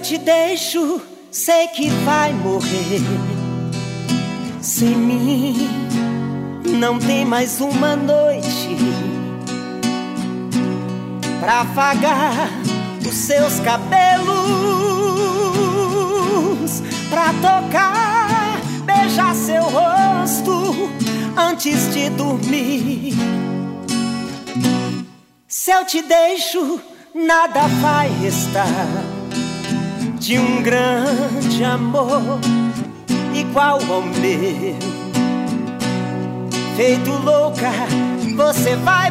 eu te deixo, sei que vai morrer. Sem mim não tem mais uma noite pra afagar os seus cabelos, pra tocar, beijar seu rosto antes de dormir. Se eu te deixo, nada vai restar de um grande amor igual ao meu. Feito louca, você vai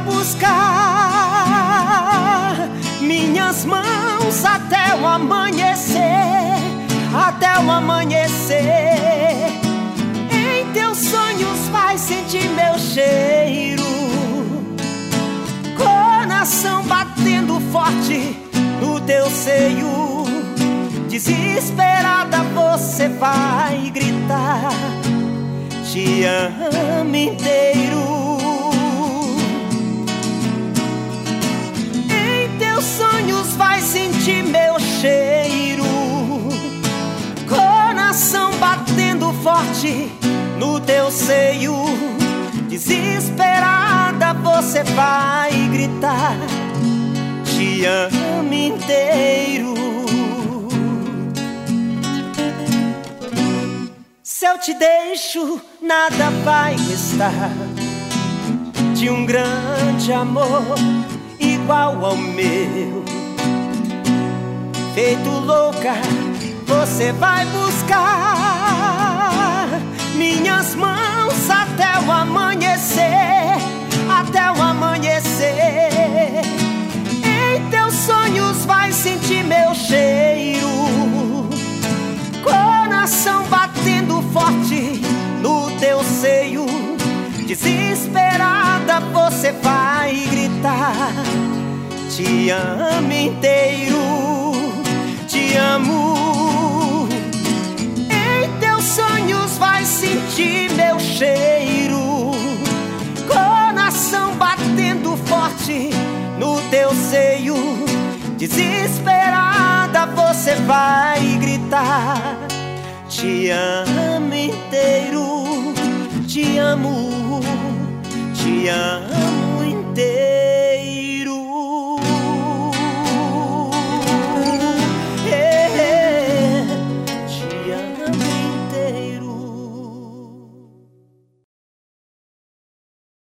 buscar minhas mãos até o amanhecer, até o amanhecer. Em teus sonhos vai sentir meu cheiro, coração batendo forte no teu seio. Desesperada você vai gritar: te amo inteiro. Em teus sonhos vai sentir meu cheiro, coração batendo forte no teu seio. Desesperada você vai gritar: te amo inteiro. Se eu te deixo, nada vai restar de um grande amor igual ao meu. Feito louca, você vai buscar minhas mãos até o amanhecer, até o amanhecer. Em teus sonhos vai sentir meu cheiro, coração batendo forte no teu seio. Desesperada você vai gritar: te amo inteiro, te amo. Em teus sonhos vai sentir meu cheiro, coração batendo forte no teu seio. Desesperada você vai gritar: te amo inteiro, te amo, te amo.